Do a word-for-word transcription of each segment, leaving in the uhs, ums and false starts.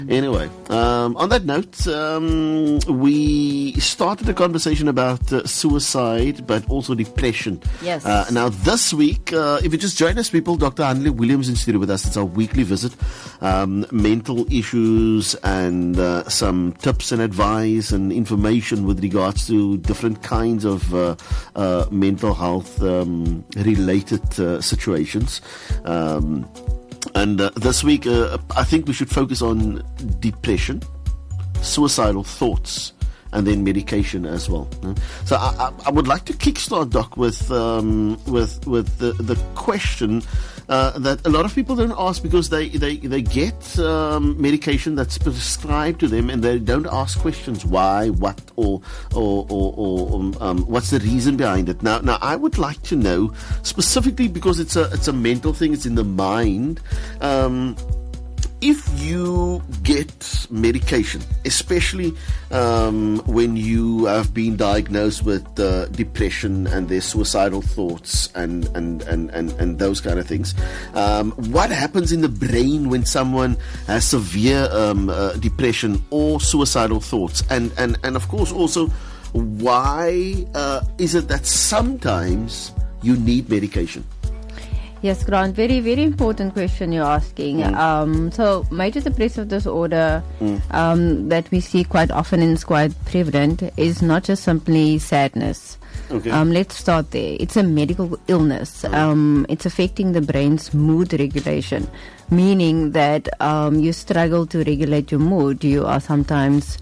Anyway, um, on that note, um, we started a conversation about uh, suicide, but also depression. Yes. Uh, now, this week, uh, if you just join us, people, Doctor Annelie Williams in studio with us. It's our weekly visit. Um, mental issues and uh, some tips and advice and information with regards to different kinds of uh, uh, mental health um, related uh, situations. Um, And uh, this week, uh, I think we should focus on depression, suicidal thoughts, and then medication as well. Uh, so I, I, I would like to kickstart, Doc, with um, with with the, the question uh, that a lot of people don't ask because they they they get um, medication that's prescribed to them and they don't ask questions why, what, or or or, or um, what's the reason behind it. Now, now I would like to know specifically because it's a it's a mental thing. It's in the mind. Um, If you get medication, especially um, when you have been diagnosed with uh, depression and there's suicidal thoughts and, and, and, and, and those kind of things, um, what happens in the brain when someone has severe um, uh, depression or suicidal thoughts? And, and, and of course also, why uh, is it that sometimes you need medication? Yes, Grant, very, very important question you're asking. Mm. Um, so, major depressive disorder mm. um, that we see quite often and is quite prevalent is not just simply sadness. Okay. Um, let's start there. It's a medical illness. Mm. Um, it's affecting the brain's mood regulation, meaning that um, you struggle to regulate your mood. You are sometimes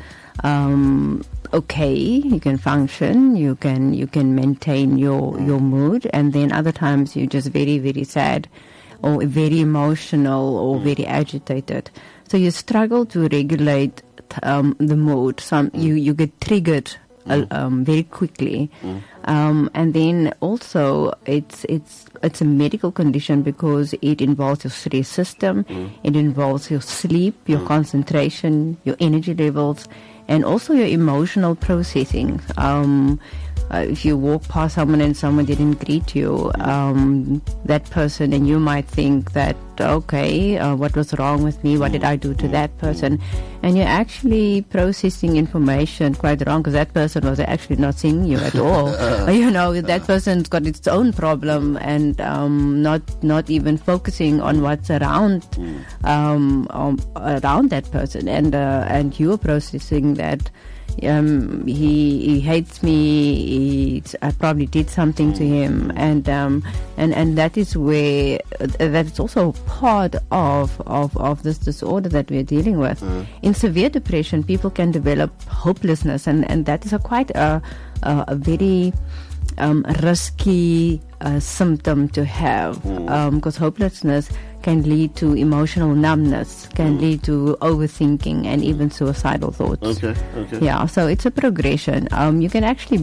um, okay, you can function, you can you can maintain your your mood, and then other times you're just very, very sad or very emotional or very agitated. So you struggle to regulate um, the mood. Some you, you get triggered uh, um, very quickly, um, and then also it's it's it's a medical condition because it involves your stress system, it involves your sleep, your concentration, your energy levels, and also your emotional processing. Um, uh, if you walk past someone and someone didn't greet you, um, that person, and you might think that, okay, uh, what was wrong with me? What did I do to that person? And you're actually processing information quite wrong because that person was actually not seeing you at all. You know, that person's got its own problem and um, not not even focusing on what's around um, um, around that person. And uh, and you're processing that. Um, he, he hates me. He, I probably did something to him, and um, and and that is where uh, that is also part of, of of this disorder that we're dealing with. Mm. In severe depression, people can develop hopelessness, and, and that is a quite a a, a very um, risky uh, symptom to have, because mm. um, hopelessness can lead to emotional numbness, can mm. lead to overthinking and even suicidal thoughts. Okay, okay. Yeah, so it's a progression. Um, you can actually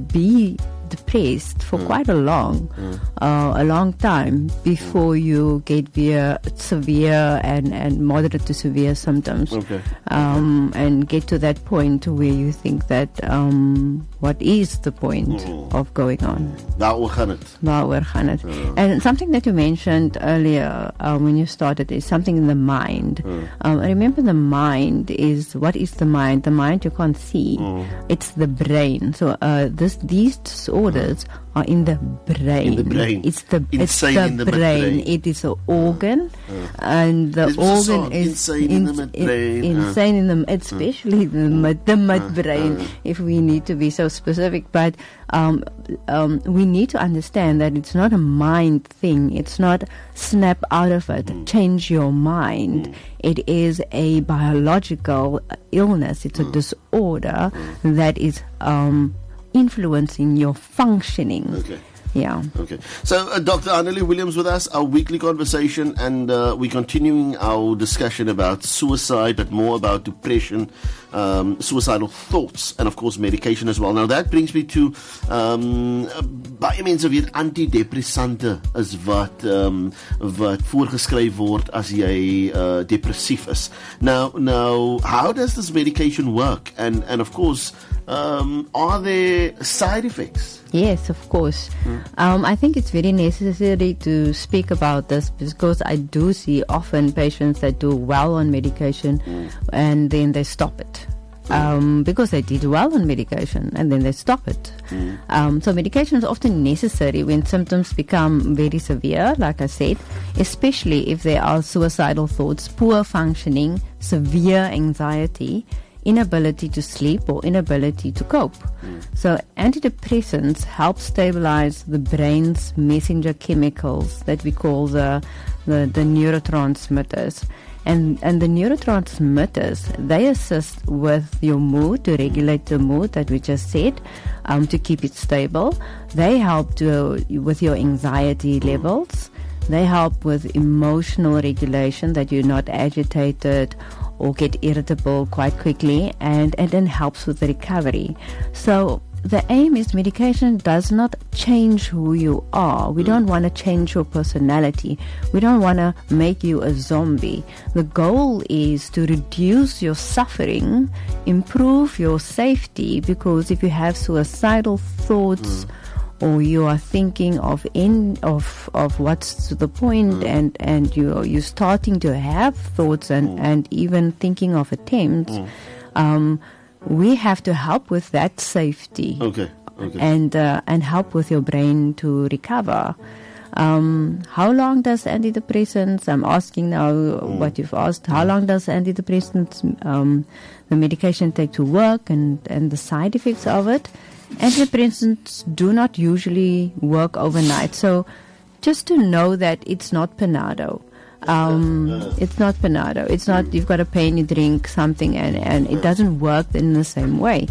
be depressed for mm. quite a long, mm. uh, a long time before mm. you get via severe and, and moderate to severe symptoms. Okay. Um, okay. And get to that point where you think that um, what is the point mm. of going on? Waaroor gaan het? Waaroor gaan het? Mm. And something that you mentioned earlier um, when you started is something in the mind. Mm. Um, remember, the mind is, what is the mind? The mind you can't see. Mm. It's the brain. So uh, this these disorders are in the brain. In the brain. It's the, insane it's the, in the brain. brain. It is an organ, uh, and the organ is insane in, in the brain. In, insane uh, in the, especially uh, the mid, the midbrain, uh, uh, if we need to be so specific. But um, um, we need to understand that it's not a mind thing. It's not snap out of it, mm. change your mind. Mm. It is a biological illness. It's mm. a disorder mm. that is um, influencing your functioning. Okay. Yeah. Okay. So, uh, Doctor Annelie Williams with us, our weekly conversation, and uh, we're continuing our discussion about suicide, but more about depression, um, suicidal thoughts, and of course medication as well. Now, that brings me to um, baie mense weet antidepressante is wat um, wat voorgeskryf word as jy uh, depressief is. Now, now, how does this medication work? And and of course, um, are there side effects? Yes, of course. Mm. Um, I think it's very necessary to speak about this because I do see often patients that do well on medication mm. and then they stop it. Um, because they did well on medication and then they stop it. Mm. Um, so medication is often necessary when symptoms become very severe, like I said, especially if there are suicidal thoughts, poor functioning, severe anxiety, inability to sleep or inability to cope. Mm. So antidepressants help stabilize the brain's messenger chemicals that we call the, the, the neurotransmitters. And and the neurotransmitters, they assist with your mood, to regulate the mood that we just said, um, to keep it stable. They help to with your anxiety levels. They help with emotional regulation, that you're not agitated or get irritable quite quickly, and, and then helps with the recovery. So the aim is medication does not change who you are. We don't want to change your personality. We don't want to make you a zombie. The goal is to reduce your suffering, improve your safety, because if you have suicidal thoughts mm. or you are thinking of in of of what's to the point mm. and and you you're starting to have thoughts and mm. and even thinking of attempts, mm. um we have to help with that safety. Okay. Okay. And uh, and help with your brain to recover. Um, how long does antidepressants? I'm asking now mm. what you've asked. How long does antidepressants, um, the medication, take to work, and and the side effects of it? Antidepressants do not usually work overnight. So just to know that it's not Panado. Um, it's not Panado. It's not you've got a pain, you drink something, and, and it doesn't work in the same way.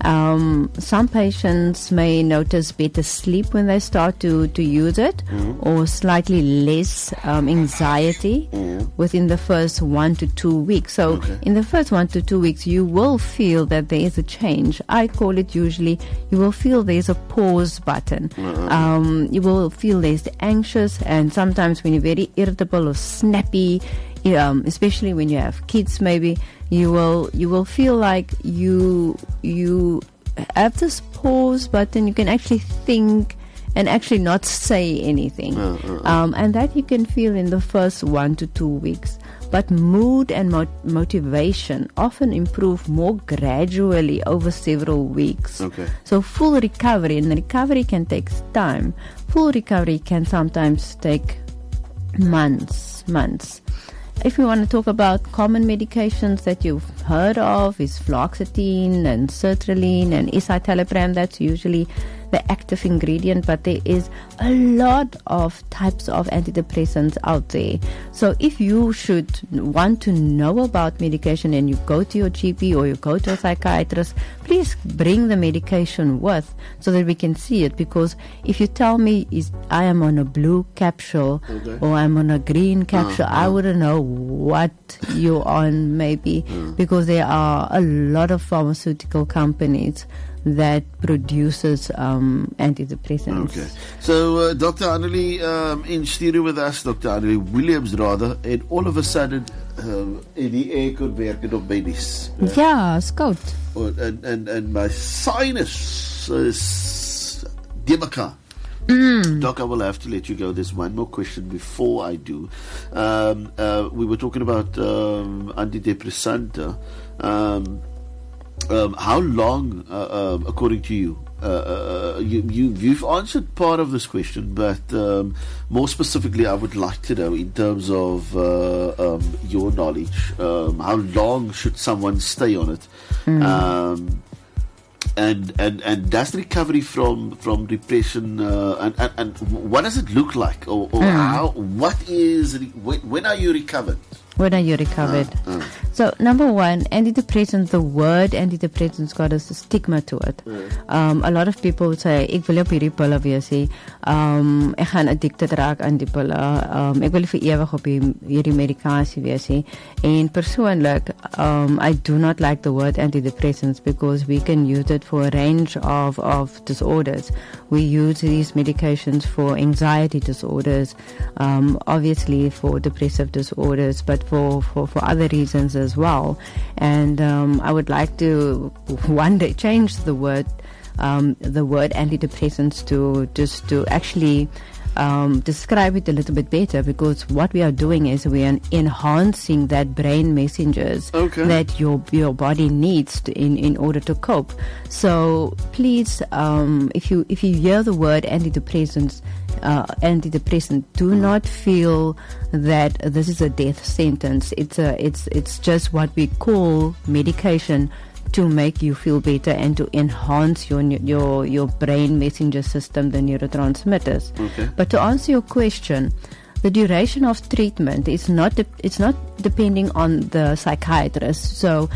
Um, some patients may notice better sleep when they start to, to use it, or slightly less um, anxiety within the first one to two weeks. So okay. in the first one to two weeks, you will feel that there is a change. I call it usually, you will feel there's a pause button. Um, you will feel there's anxious, and sometimes when you're very irritable or snappy, um, especially when you have kids, maybe you will you will feel like you you have this pause button. You can actually think and actually not say anything, uh, uh, uh. Um, and that you can feel in the first one to two weeks. But mood and mo- motivation often improve more gradually over several weeks. Okay. So full recovery, and recovery can take time. Full recovery can sometimes take months, months. If we want to talk about common medications that you've heard of, is fluoxetine and sertraline and escitalopram. That's usually the active ingredient, but there is a lot of types of antidepressants out there. So if you should want to know about medication and you go to your G P or you go to a psychiatrist, please bring the medication with so that we can see it. Because if you tell me is I am on a blue capsule okay. or I'm on a green capsule, uh, uh. I wouldn't know what you're on maybe uh. because there are a lot of pharmaceutical companies that produces um, antidepressants. Okay. So uh, Doctor Annelie um, in studio with us, Doctor Annelie Williams rather, and all of a sudden um, in die air kon werk het op my nies. Ja, is koud. And, and, and my sinus is de mekaar. Mm. Doc, I will have to let you go. There's one more question before I do. Um, uh, we were talking about um, antidepressanta. Um, Um, how long, uh, um, according to you, uh, uh, you, you, you've answered part of this question, but um, more specifically, I would like to know in terms of uh, um, your knowledge, um, how long should someone stay on it? Mm. Um, and, and, and does recovery from, from depression, uh, and, and, and what does it look like? Or, or mm. how, what is, when, when are you recovered? When are you recovered? Uh, uh. So, number one, antidepressants, the word antidepressants got a stigma to it. Uh. Um, a lot of people say, ek wil op hierdie pille wees, um, ek gaan addicted raak aan die pille, um, ek wil vir ewig op hierdie medikasie wees. En persoonlik, um, I do not like the word antidepressants because we can use it for a range of, of disorders. We use these medications for anxiety disorders, um, obviously for depressive disorders, but for, for, for other reasons as well. And um, I would like to one day change the word um, the word antidepressants to just to actually Um, describe it a little bit better, because what we are doing is we are enhancing that brain messengers okay. that your your body needs to, in in order to cope. So please, um, if you if you hear the word antidepressants, uh, antidepressant, do mm. not feel that this is a death sentence. It's a it's it's just what we call medication to make you feel better and to enhance your your your brain messenger system, the neurotransmitters. Okay. But to answer your question, the duration of treatment is not de- it's not depending on the psychiatrist. So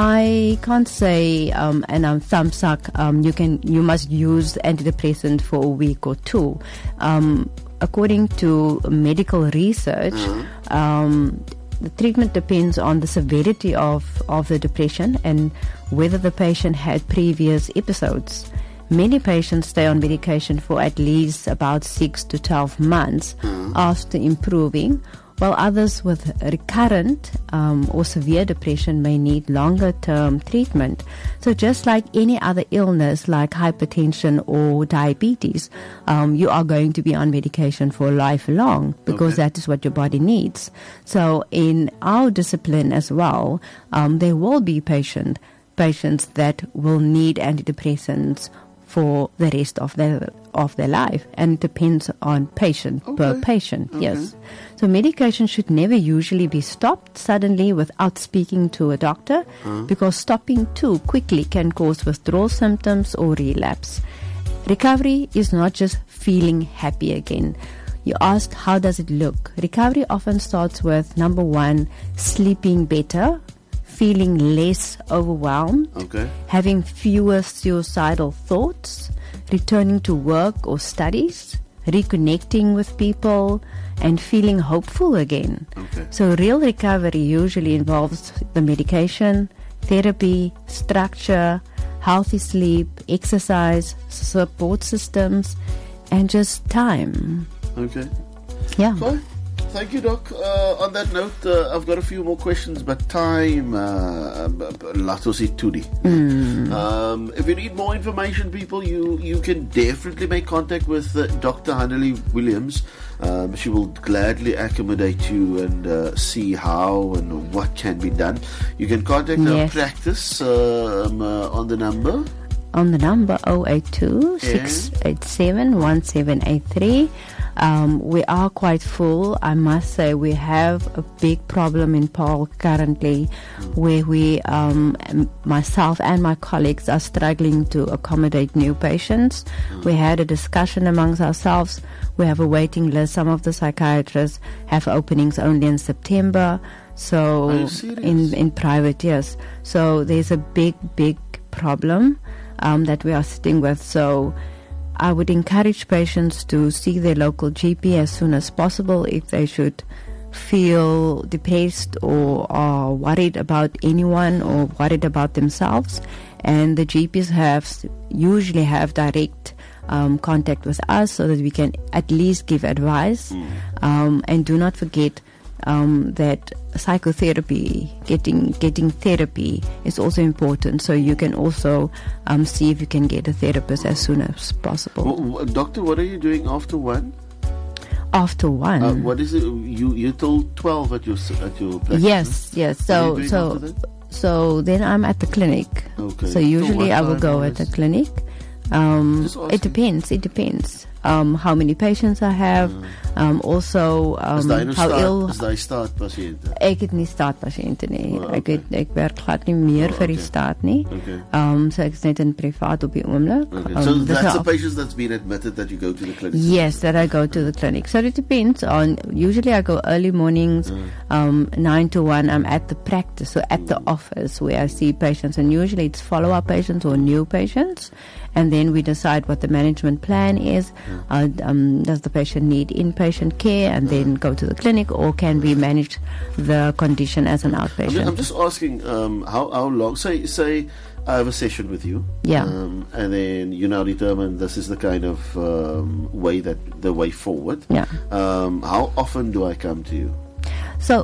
I can't say um, and I'm thumbsuck. Um, you can you must use antidepressant for a week or two. Um, according to medical research. Mm-hmm. Um, The treatment depends on the severity of, of the depression and whether the patient had previous episodes. Many patients stay on medication for at least about six to twelve months mm. after improving, while others with recurrent um, or severe depression may need longer-term treatment. So just like any other illness like hypertension or diabetes, um, you are going to be on medication for lifelong because okay. that is what your body needs. So in our discipline as well, um, there will be patient, patients that will need antidepressants for the rest of their of their life, and it depends on patient okay. per patient. Okay. Yes, so medication should never usually be stopped suddenly without speaking to a doctor, uh-huh. because stopping too quickly can cause withdrawal symptoms or relapse. Recovery is not just feeling happy again. You asked, how does it look? Recovery often starts with, number one, sleeping better, feeling less overwhelmed, okay. having fewer suicidal thoughts, returning to work or studies, reconnecting with people, and feeling hopeful again. Okay. So real recovery usually involves the medication, therapy, structure, healthy sleep, exercise, support systems, and just time. Okay. Yeah. Okay. Thank you, Doc. Uh, on that note, uh, I've got a few more questions, but time, uh, Latosi Tudi. Mm. Um, if you need more information, people, you, you can definitely make contact with uh, Doctor Hanley Williams. Um, she will gladly accommodate you and uh, see how and what can be done. You can contact yes. her practice um, uh, on the number. On the number zero eight two, six eight seven, one seven eight three. Um, we are quite full. I must say we have a big problem in Paarl currently, where we, um, myself and my colleagues are struggling to accommodate new patients. We had a discussion amongst ourselves. We have a waiting list. Some of the psychiatrists have openings only in September. So are you serious? in in private, yes. So there's a big, big problem um, that we are sitting with. So I would encourage patients to see their local G P as soon as possible if they should feel depressed or are worried about anyone or worried about themselves. And the G Ps have usually have direct um, contact with us so that we can at least give advice. Mm. Um, and do not forget um, that psychotherapy, getting getting therapy is also important. So you can also um, see if you can get a therapist as soon as possible. Well, doctor, what are you doing after one? After one, uh, what is it? You you till twelve at your at your practice? Yes, yes. So so so then I'm at the clinic. Okay. So usually I will go at the clinic. Um, it depends. It depends. Um, how many patients I have. Mm. Um, also, um, how start, ill. Is die staatpasiënte? Ek het nie staatpasiënte nie. Oh, okay. Ek het, ek werk glad nie meer oh, vir die okay. staat nie. Okay. Um, so ek is net in privaat op die oomblik. Okay. Um, so that's the nou, patients that's been admitted that you go to the clinic? Yes, that I go to the clinic. So it depends on, usually I go early mornings, mm. um, nine to one, I'm at the practice, so at mm. the office where I see patients, and usually it's follow-up patients or new patients. And then we decide what the management plan is. Uh, um, does the patient need inpatient care and then go to the clinic, or can we manage the condition as an outpatient? I'm just, I'm just asking, um, how, how long, say, say I have a session with you, yeah, um, and then you now determine this is the kind of um, way that, the way forward. Yeah. Um, how often do I come to you? So,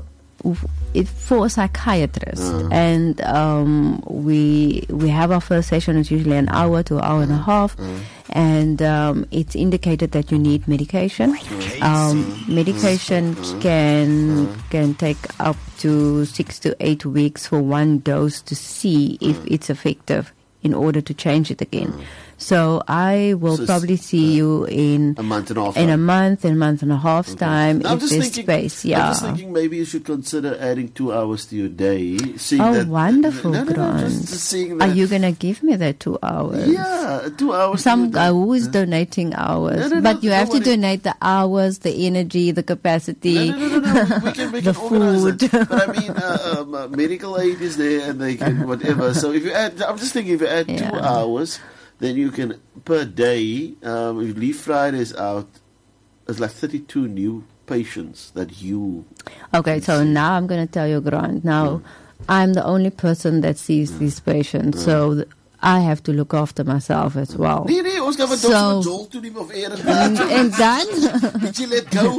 it's for psychiatrists, Uh. and um, we we have our first session. It's usually an hour to an hour and a half, Uh. and um, it's indicated that you need medication. Um, medication can can take up to six to eight weeks for one dose to see if it's effective in order to change it again. So I will So it's, probably see you in A month and a half. in a time. month, in a month and a half's time, Now, I'm if just there's thinking, space. Yeah. I'm just thinking maybe you should consider adding two hours to your day. Seeing Oh, that, wonderful, No, no, no, Grant. just, just seeing Are that. you going to give me that two hours? Yeah, two hours. to Some your are day. always donating hours, No, no, no, but you have to nobody- donate the hours, the energy, the capacity. No, no, no, no, no. We can, we The can organize food. it. But I mean, uh, um, uh, medical aid is there, and they can whatever. So if you add, I'm just thinking, if you add two Yeah. hours, then you can per day. Um, if you leave Fridays out, it's like thirty-two new patients that you. Okay, so now I'm going to tell you, Grant. Now, I'm the only person that sees these patients, so th- I have to look after myself as well. Nee, nee, ons gaan van So- dokter Joel toe neem of Aaron. And, and then, Did you let go?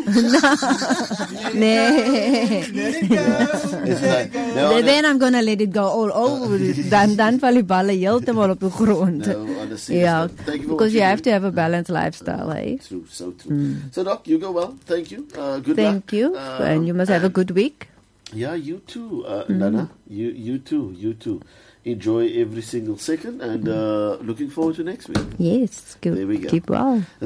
nee. It's like, no, Then- no, then I'm going to let it go all over. Dan, dan val die balle heeltemal op die grond. no, honestly, Yeah, it's not. Thank you for because what you you have do. to have a balanced lifestyle, eh? True, so true. So, Doc, you go well. Thank you. Uh, good luck. Thank you, Um, and you must have a good week. Yeah, you too, uh, Nana. You, you too, you too. Enjoy every single second, and uh, looking forward to next week. Yes, There we go. keep well.